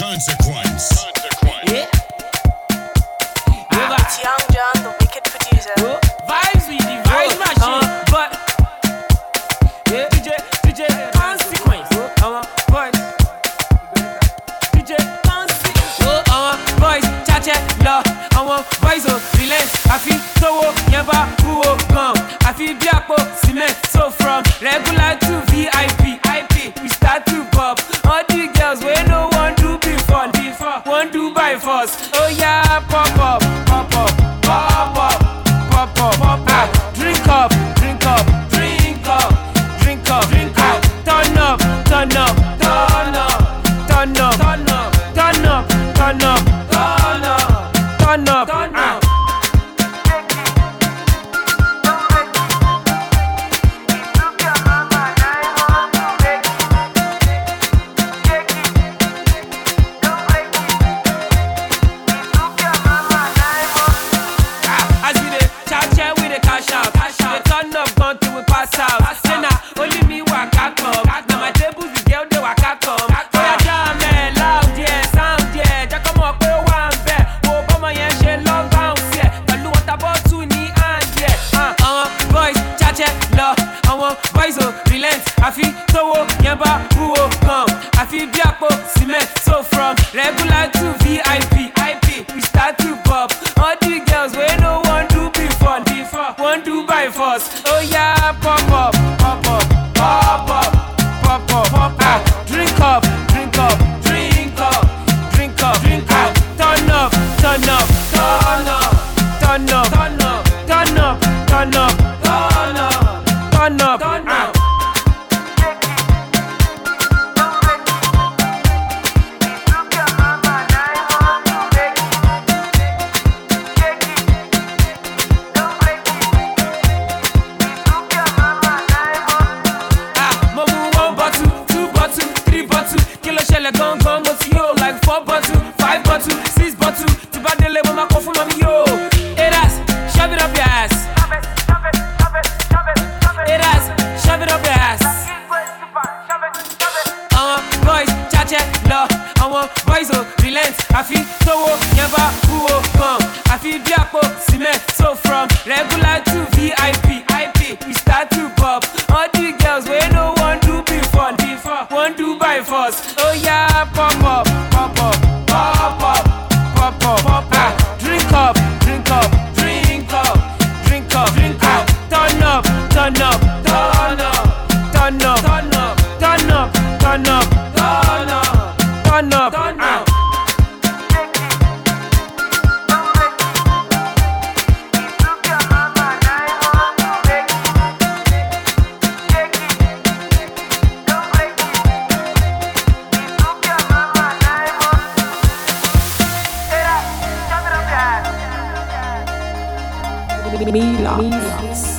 Consequence. Yeah. It's Young John, the wicked producer. Vibes with the vibes machine. But yeah, DJ Consequence. Boys. DJ Consequence. Boys, chache love. Boys oh relent. I feel so yamba who come. I feel biapo cement. So from regular to VIP, we start to pop. All the girls we no one do before, one do by force. Oh yeah, pop up, pop up, pop up, pop up, pop up. Drink up, drink up, drink up, drink up, drink up. Turn up, turn up, turn up, turn up, turn up, turn up, turn up, turn up, turn up, turn up. I feel so yamba who come. I feel biapo cement. So from regular to VIP, we start to pop. All the girls we no one do before, one do by force. Oh yeah, pop up, pop up, pop up, pop up, pop up. Drink up, drink up, drink up, drink up, drink up. Turn up, turn up, turn up, turn up, turn up, turn up, turn up, turn up, turn up, turn up. Like 4 bottle, 5 bottle, 6 bottle. To bad the label, my coffee, mommy, yo. Hey, that's, shove it up your ass. Hey, that's, shove it up your ass. Boys, chache, love. Boys, oh, relent. I feel so yamba, who come. I feel biapo, cement. So from regular to VIP, we start to pop. All the girls we no one do before, one do by force. Oh yeah, pop up, pop up, pop up, pop up, pop up. Drink up, drink up, drink up, drink up, drink up. Turn up, turn up, turn up, turn up, turn up, turn up, turn up, turn up, turn up, turn up. Milan.